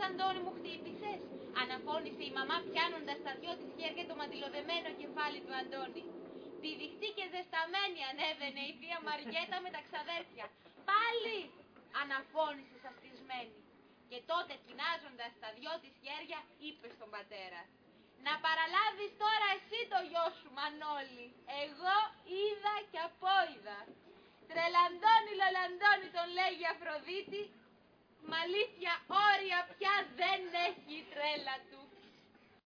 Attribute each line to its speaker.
Speaker 1: Αντώνη μου χτύπησες, αναφώνησε η μαμά πιάνοντας τα δυο της χέρια το μαντιλοδεμένο κεφάλι του Αντώνη. Πηδιχτή και ζεσταμένη ανέβαινε η θεία Μαριέτα με τα ξαδέρφια. Πάλι, αναφώνησε σαστισμένη. Και τότε κοινάζοντας τα δυο της χέρια είπε στον πατέρα: να παραλάβεις τώρα εσύ το γιο σου Μανώλη, εγώ είδα και απόειδα. Τρελαντώνη Λολαντώνη τον λέγει Αφροδίτη, μ' αλήθεια όρια πια δεν έχει η τρέλα του.